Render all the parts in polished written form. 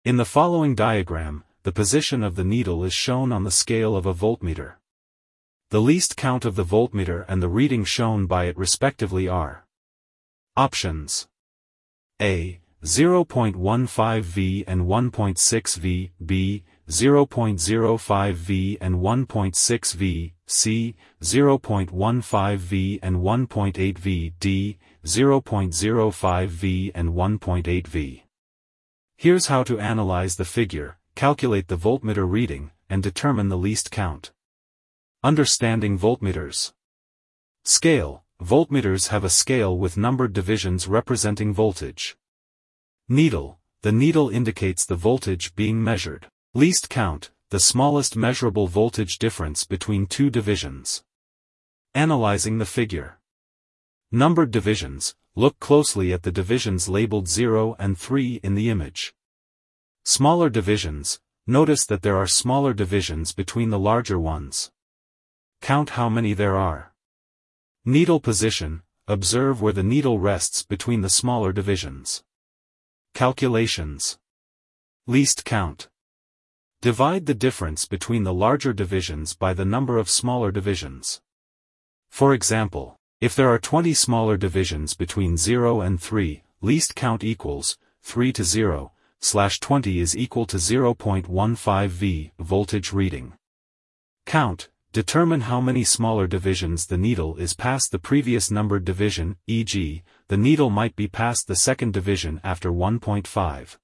In the following diagram, the position of the needle is shown on the scale of a voltmeter. The least count of the voltmeter and the reading shown by it respectively are: options A. 0.15 V and 1.6 V, B. 0.05 V and 1.6 V, C. 0.15 V and 1.8 V, D. 0.05 V and 1.8 V. Here's how to analyze the figure, calculate the voltmeter reading, and determine the least count. Understanding voltmeters. Scale. Voltmeters have a scale with numbered divisions representing voltage. Needle. The needle indicates the voltage being measured. Least count. The smallest measurable voltage difference between two divisions. Analyzing the figure. Numbered divisions. Look closely at the divisions labeled 0 and 3 in the image. Smaller divisions. Notice that there are smaller divisions between the larger ones. Count how many there are. Needle position. Observe where the needle rests between the smaller divisions. Calculations. Least count. Divide the difference between the larger divisions by the number of smaller divisions. For example, if there are 20 smaller divisions between 0 and 3, least count equals 3 to 0, /20 is equal to 0.15 V voltage reading. Count. Determine how many smaller divisions the needle is past the previous numbered division, e.g., the needle might be past the second division after 1.5.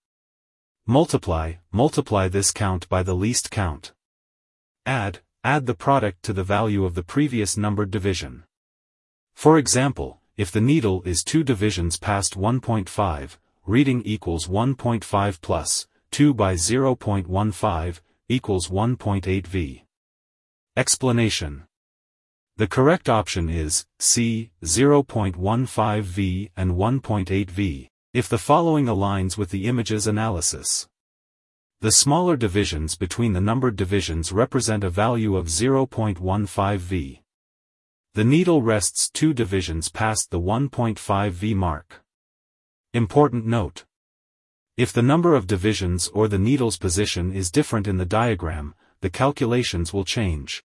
Multiply this count by the least count. Add the product to the value of the previous numbered division. For example, if the needle is 2 divisions past 1.5, reading equals 1.5 plus 2 by 0.15 equals 1.8 V. Explanation. The correct option is C. 0.15 V and 1.8 V. If the following aligns with the image's analysis. The smaller divisions between the numbered divisions represent a value of 0.15 V. The needle rests 2 divisions past the 1.5 V mark. Important note. If the number of divisions or the needle's position is different in the diagram, the calculations will change.